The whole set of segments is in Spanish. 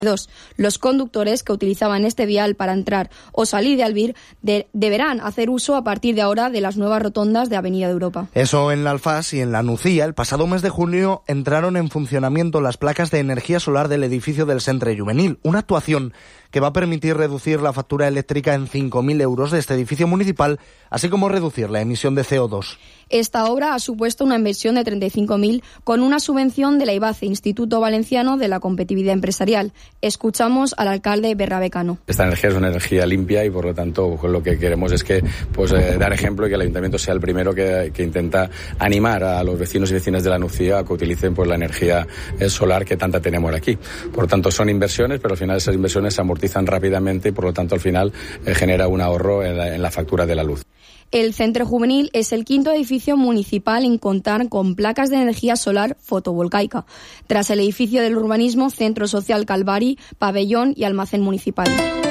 Los conductores que utilizaban este vial para entrar o salir de Albir deberán hacer uso a partir de ahora de las nuevas rotondas de Avenida de Europa. Eso en la Alfaz y en la Nucía. El pasado mes de junio entraron en funcionamiento las placas de energía solar del edificio del Centre Juvenil, una actuación que va a permitir reducir la factura eléctrica en 5.000 euros de este edificio municipal, así como reducir la emisión de CO2. Esta obra ha supuesto una inversión de 35.000 con una subvención de la IBACE, Instituto Valenciano de la Competitividad Empresarial. Escuchamos al alcalde Berrabecano. Esta energía es una energía limpia y por lo tanto lo que queremos es que dar ejemplo y que el ayuntamiento sea el primero que intenta animar a los vecinos y vecinas de la Nucía a que utilicen la energía solar que tanta tenemos aquí. Por lo tanto son inversiones, pero al final esas inversiones se amortizan rápidamente y por lo tanto al final genera un ahorro en la factura de la luz. El Centre Juvenil es el quinto edificio municipal en contar con placas de energía solar fotovoltaica, tras el edificio del urbanismo Centro Social Calvari, Pabellón y Almacén Municipal.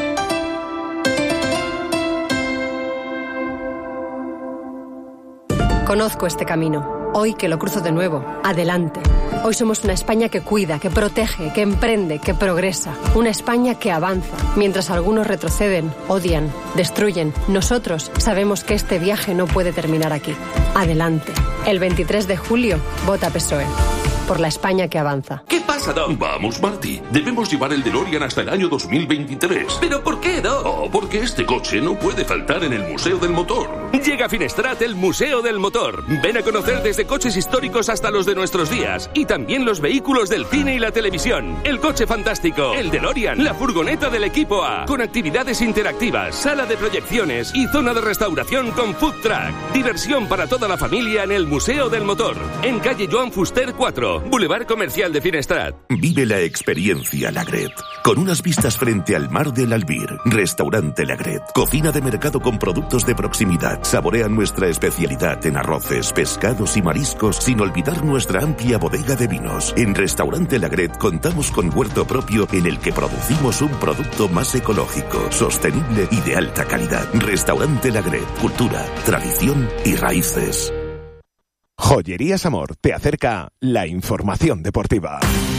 Conozco este camino. Hoy que lo cruzo de nuevo, adelante. Hoy somos una España que cuida, que protege, que emprende, que progresa. Una España que avanza. Mientras algunos retroceden, odian, destruyen, nosotros sabemos que este viaje no puede terminar aquí. Adelante. El 23 de julio, vota PSOE. Por la España que avanza. ¿Qué pasa, Doc? Vamos, Marty. Debemos llevar el DeLorean hasta el año 2023. ¿Pero por qué, Doc? Porque este coche no puede faltar en el Museo del Motor. Llega a Finestrat el Museo del Motor. Ven a conocer desde coches históricos hasta los de nuestros días. Y también los vehículos del cine y la televisión. El coche fantástico, el DeLorean, la furgoneta del equipo A. Con actividades interactivas, sala de proyecciones y zona de restauración con food truck. Diversión para toda la familia en el Museo del Motor. En calle Joan Fuster 4. Boulevard Comercial de Finestrat. Vive la experiencia Lagret, con unas vistas frente al mar del Albir. Restaurante Lagret, cocina de mercado con productos de proximidad. Saborea nuestra especialidad en arroces, pescados y mariscos, sin olvidar nuestra amplia bodega de vinos. En Restaurante Lagret contamos con huerto propio en el que producimos un producto más ecológico, sostenible y de alta calidad. Restaurante Lagret, cultura, tradición y raíces. Joyerías Amor te acerca la información deportiva.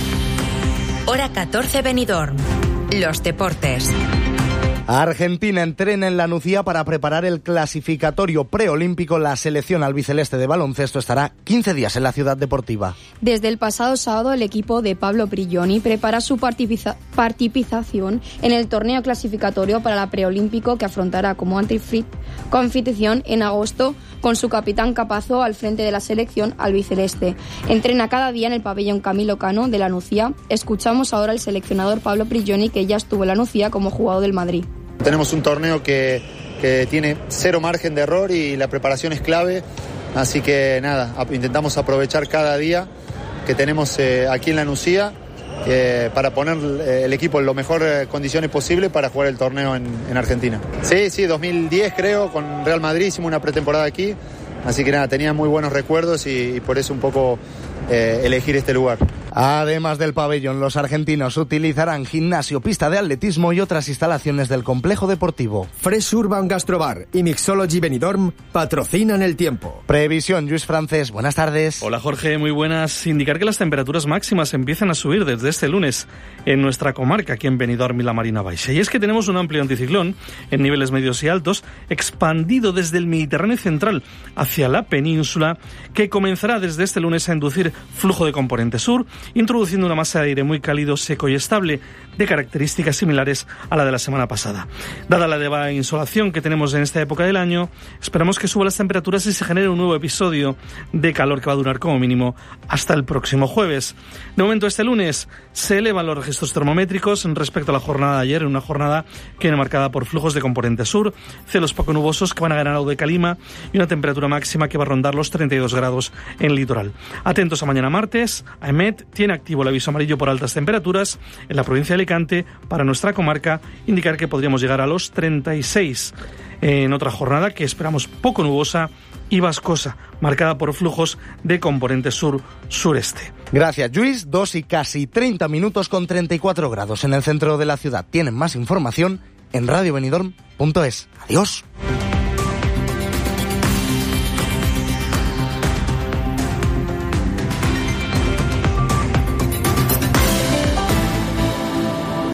Hora 14 Benidorm. Los deportes. Argentina entrena en la Nucía para preparar el clasificatorio preolímpico. La selección albiceleste de baloncesto estará 15 días en la ciudad deportiva. Desde el pasado sábado, el equipo de Pablo Prigioni prepara su participación en el torneo clasificatorio para la preolímpico que afrontará como anfitrión en agosto con su capitán Capazo al frente de la selección albiceleste. Entrena cada día en el pabellón Camilo Cano de la Nucía. Escuchamos ahora al seleccionador Pablo Prigioni, que ya estuvo en la Nucía como jugador del Madrid. Tenemos un torneo que tiene cero margen de error y la preparación es clave, así que nada, intentamos aprovechar cada día que tenemos aquí en la Nucía para poner el equipo en las mejores condiciones posibles para jugar el torneo en Argentina. Sí, 2010 creo, con Real Madrid hicimos una pretemporada aquí, así que nada, tenía muy buenos recuerdos y por eso un poco elegir este lugar. Además del pabellón, los argentinos utilizarán gimnasio, pista de atletismo y otras instalaciones del complejo deportivo. Fresh Urban Gastrobar y Mixology Benidorm patrocinan el tiempo. Previsión, Luis Francés, buenas tardes. Hola Jorge, muy buenas. Indicar que las temperaturas máximas empiezan a subir desde este lunes en nuestra comarca, aquí en Benidorm y la Marina Baixa. Y es que tenemos un amplio anticiclón en niveles medios y altos, expandido desde el Mediterráneo central hacia la península, que comenzará desde este lunes a inducir flujo de componente sur, introduciendo una masa de aire muy cálido, seco y estable, de características similares a la de la semana pasada. Dada la elevada insolación que tenemos en esta época del año, esperamos que suban las temperaturas y se genere un nuevo episodio de calor que va a durar como mínimo hasta el próximo jueves. De momento, este lunes se elevan los registros termométricos respecto a la jornada de ayer, en una jornada que viene marcada por flujos de componente sur, cielos poco nubosos que van a ganar algo de calima y una temperatura máxima que va a rondar los 32 grados en el litoral. Atentos a mañana martes. AEMET tiene activo el aviso amarillo por altas temperaturas en la provincia de Alicante. Para nuestra comarca, indicar que podríamos llegar a los 36 en otra jornada que esperamos poco nubosa y vascosa, marcada por flujos de componente sur-sureste. Gracias, Luis. 2 y casi 30 minutos con 34 grados en el centro de la ciudad. Tienen más información en radiobenidorm.es. Adiós.